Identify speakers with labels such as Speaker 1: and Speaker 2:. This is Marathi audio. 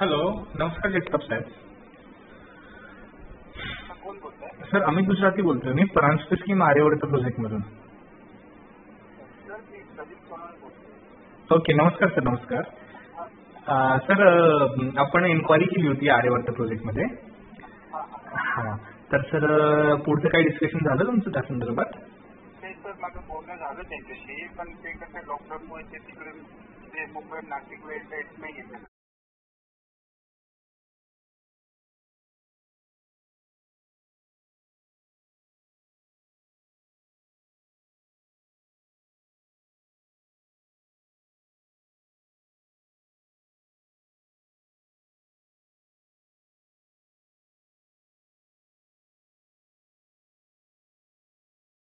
Speaker 1: हॅलो, नमस्कार जगताप साहेब.
Speaker 2: कोण बोलताय?
Speaker 1: सर अमित गुजराती बोलतोय मी प्रांस्पेस स्कीम आर्यवर्त प्रोजेक्ट मधून.
Speaker 2: सर मी प्रदीप सोनवणे बोलतोय.
Speaker 1: ओके, नमस्कार सर. नमस्कार सर, आपण इन्क्वायरी केली होती आर्यवर्त प्रोजेक्ट मध्ये. हां, तर सर पुढचं काही डिस्कशन झालं तुमचं त्या संदर्भात?
Speaker 2: ते सर माझं बोलणं झालं त्यांच्याशी, पण ते कसं लॉकडाऊनमुळे ते तिकडे मुंबई नाशिकला येता येत नाही.